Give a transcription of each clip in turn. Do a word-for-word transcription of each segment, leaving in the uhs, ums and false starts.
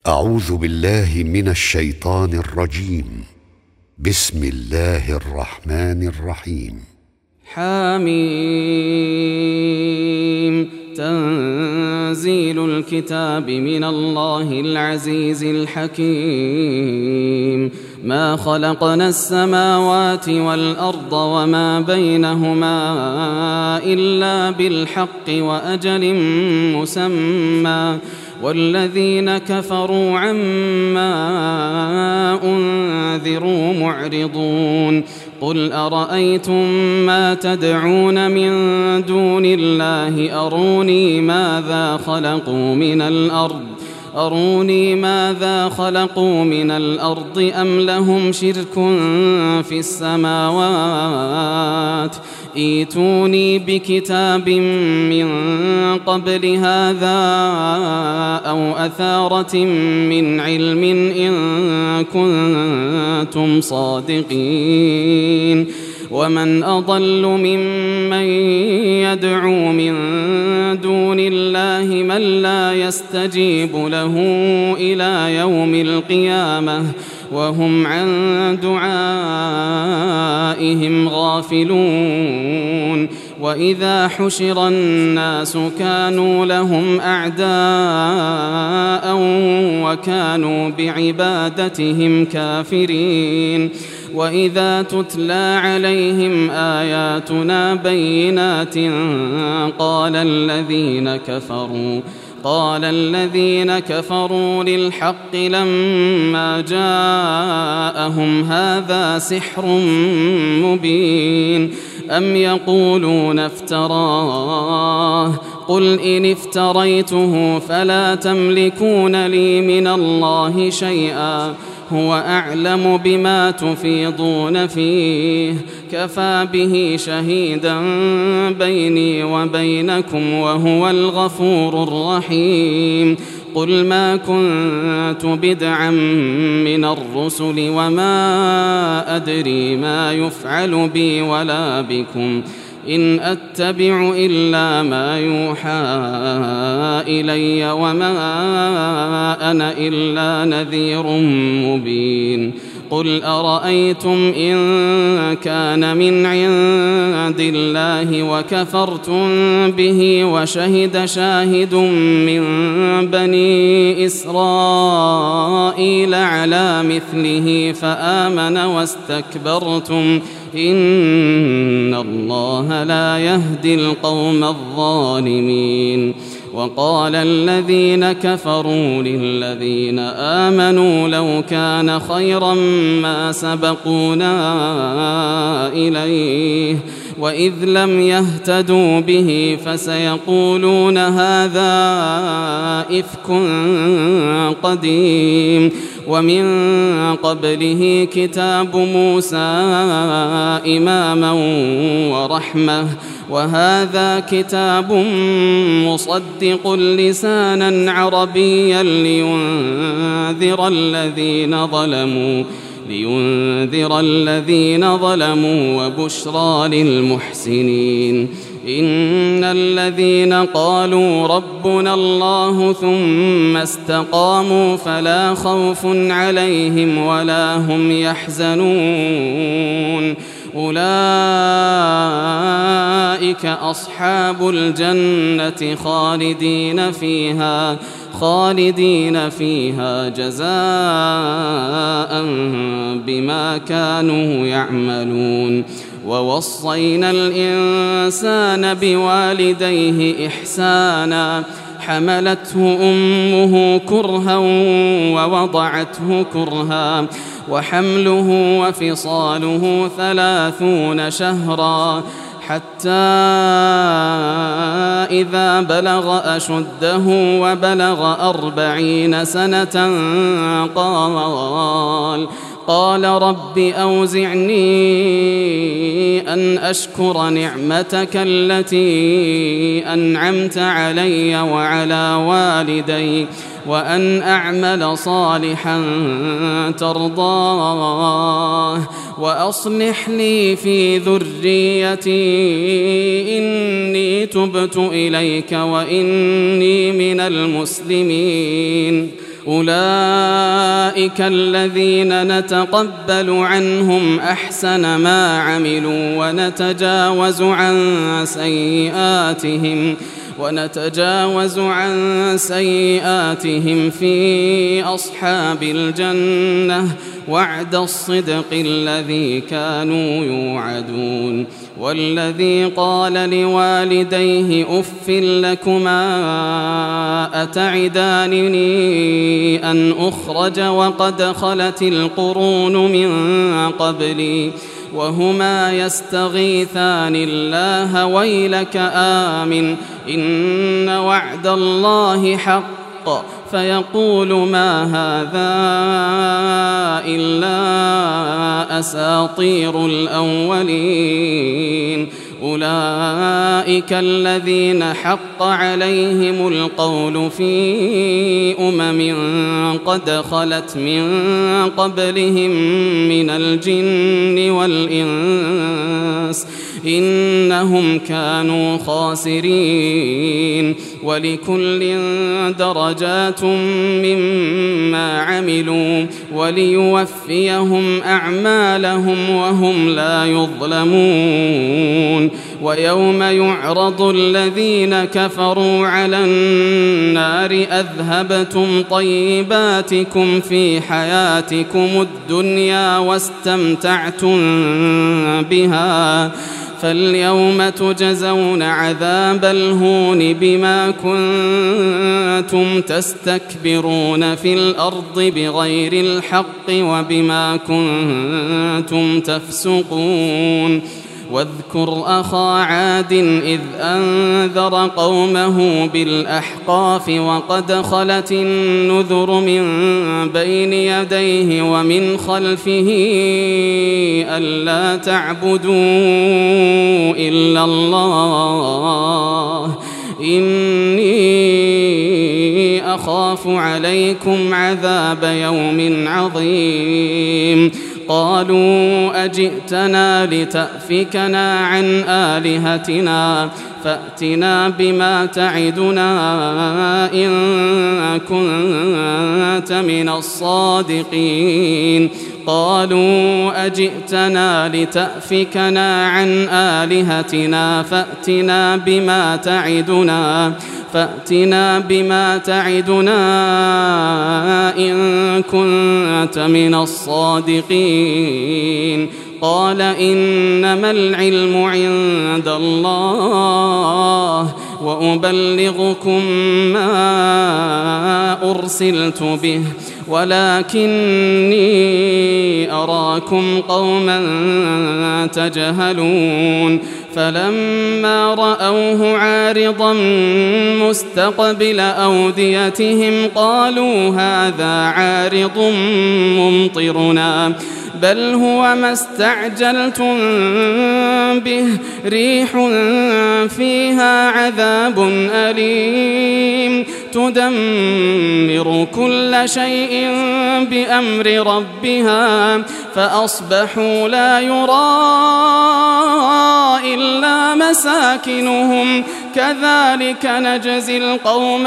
أعوذ بالله من الشيطان الرجيم. بسم الله الرحمن الرحيم. حميم. تنزيل الكتاب من الله العزيز الحكيم. ما خلقنا السماوات والأرض وما بينهما إلا بالحق وأجل مسمى، والذين كفروا عما أنذروا معرضون. قل أرأيتم ما تدعون من دون الله أروني ماذا خلقوا من الأرض أروني ماذا خلقوا من الأرض أم لهم شرك في السماوات؟ ائتوني بكتاب من قبل هذا أو أثارة من علم إن كنتم صادقين. ومن أضل ممن يدعو من دون الله من لا يستجيب له إلى يوم القيامة وهم عن دعائهم غافلون. وإذا حشر الناس كانوا لهم أعداء وكانوا بعبادتهم كافرين. وإذا تتلى عليهم آياتنا بينات قال الذين كفروا قال الذين كفروا للحق لما جاءهم هذا سحر مبين. أم يقولون افتراه قل إن افتريته فلا تملكون لي من الله شيئا هو أعلم بما تفيضون فيه كفى به شهيدا بيني وبينكم وهو الغفور الرحيم. قل ما كنت بدعا من الرسل وما أدري ما يفعل بي ولا بكم إن أتبع إلا ما يوحى إلي وما أنا إلا نذير مبين. قل أرأيتم إن كان من عند الله وكفرتم به وشهد شاهد من بني إسرائيل على مثله فآمن واستكبرتم إن الله لا يهدي القوم الظالمين. وقال الذين كفروا للذين آمنوا لو كان خيرا ما سبقونا إليه وإذ لم يهتدوا به فسيقولون هذا إفك قديم. ومن قبله كتاب موسى إماما ورحمة وهذا كتاب مصدق لسانا عربيا لينذر الذين ظلموا لينذر الذين ظلموا وبشرى للمحسنين. إن الذين قالوا ربنا الله ثم استقاموا فلا خوف عليهم ولا هم يحزنون أولئك أصحاب الجنة خالدين فيها خالدين فيها جزاء بما كانوا يعملون. ووصينا الإنسان بوالديه إحسانا حملته أمه كرها ووضعته كرها وحمله وفصاله ثلاثون شهرا حتى إذا بلغ أشده وبلغ أربعين سنة قال قال رب أوزعني أن أشكر نعمتك التي أنعمت علي وعلى والدي وأن أعمل صالحا ترضاه وأصلح لي في ذريتي إني تبت إليك وإني من المسلمين أولئك الذين نتقبل عنهم أحسن ما عملوا ونتجاوز عن سيئاتهم ونتجاوز عن سيئاتهم في أصحاب الجنة وعد الصدق الذي كانوا يوعدون. والذي قال لوالديه أف لكما أتعدانني أن أخرج وقد خلت القرون من قبلي وهما يستغيثان الله ويلك آمن إن وعد الله حق فيقول ما هذا إلا أساطير الأولين. أولئك الذين حق عليهم القول في أمم قد خلت من قبلهم من الجن والإنس إنهم كانوا خاسرين. ولكل درجات مما عملوا وليوفيهم أعمالهم وهم لا يظلمون. ويوم يعرض الذين كفروا على النار أذهبتم طيباتكم في حياتكم الدنيا واستمتعتم بها فاليوم تجزون عذاب الهون بما كنتم تستكبرون في الأرض بغير الحق وبما كنتم تفسقون. واذكر أخا عاد إذ أنذر قومه بالأحقاف وقد خلت النذر من بين يديه ومن خلفه ألا تعبدوا إلا الله إني أخاف عليكم عذاب يوم عظيم. قالوا أجئتنا لتأفكنا عن آلهتنا فأتنا بما تعدنا إن كنت من الصادقين. قالوا أجئتنا لتأفكنا عن آلهتنا فأتنا بما تعدنا فأتنا بما تعدنا إن كنت من الصادقين. قال إنما العلم عند الله وأبلغكم ما أرسلت به ولكني أراكم قوما تجهلون. فلما رأوه عارضا مستقبل أوديتهم قالوا هذا عارض ممطرنا بل هو ما استعجلتم به ريح فيها عذاب أليم تدمر كل شيء بأمر ربها فأصبحوا لا يرى إلا مساكنهم كذلك نجزي القوم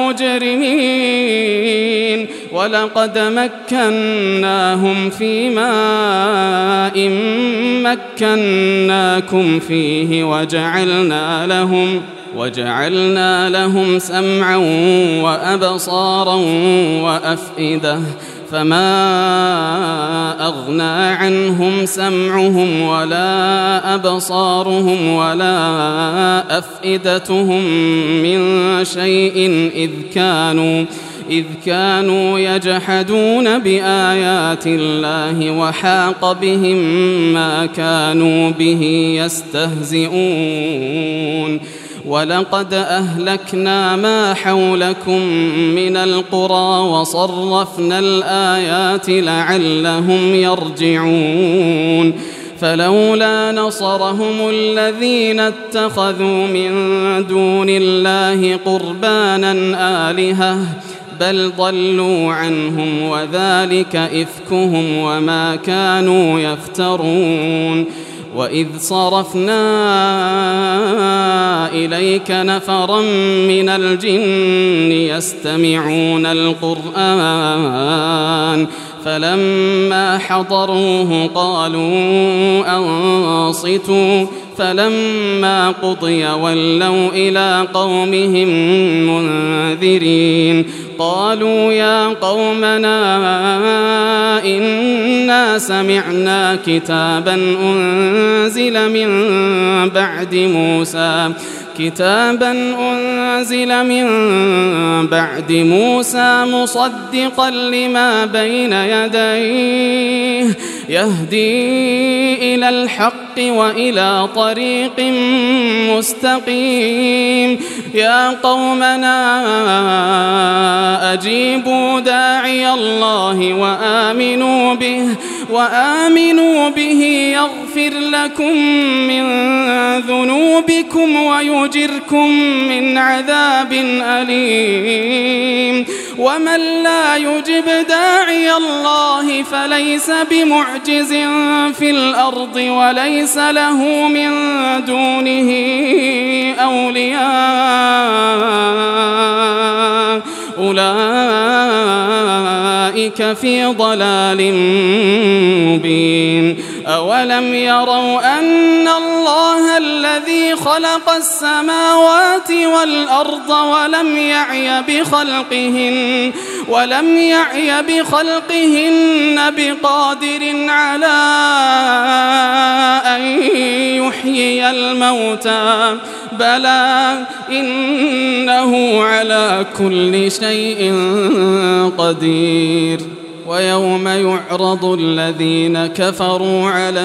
المجرمين. ولقد مكناهم في ماء مكناكم فيه وجعلنا لهم وجعلنا لهم سمعا وأبصارا وأفئدة فما أغنى عنهم سمعهم ولا أبصارهم ولا أفئدتهم من شيء إذ كانوا إذ كانوا يجحدون بآيات الله وحاق بهم ما كانوا به يستهزئون. ولقد أهلكنا ما حولكم من القرى وصرفنا الآيات لعلهم يرجعون. فلولا نصرهم الذين اتخذوا من دون الله قربانا آلهة بل ضلوا عنهم وذلك إفكهم وما كانوا يفترون. وإذ صرفنا إليك نفرا من الجن يستمعون القرآن فلما حضروه قالوا أنصتوا فلما قضي ولوا إلى قومهم منذرين قالوا يا قومنا إنا سمعنا كتابا أنزل من بعد موسى كتابا أنزل من بعد موسى مصدقا لما بين يديه يهدي إلى الحق وإلى طريق مستقيم يا قومنا أجيبوا داعي الله وآمنوا به وآمنوا به يغفر لكم من ذنوبكم ويجركم من عذاب أليم ومن لا يجب داعي الله فليس بمعجز في الأرض وليس له من دونه أولياء أولئك في ضلال مبين أولم يروا أن الله الذي خلق السماوات والأرض ولم يعي بخلقهن ولم يعي بخلقهن بقادر على أن يحيي الموتى بلى إنه على كل شيء قدير ويوم يعرض الذين كفروا على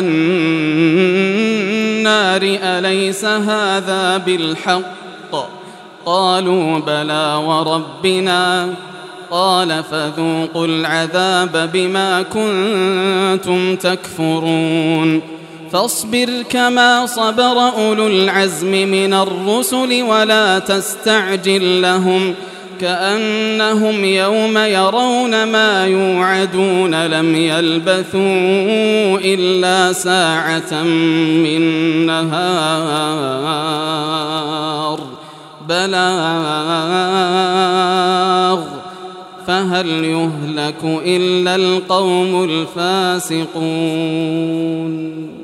النار أليس هذا بالحق قالوا بلى وربنا قال فذوقوا العذاب بما كنتم تكفرون فاصبر كما صبر أولو العزم من الرسل ولا تستعجل لهم كأنهم يوم يرون ما يوعدون لم يلبثوا إلا ساعة من نهار بلاغ فهل يهلك إلا القوم الفاسقون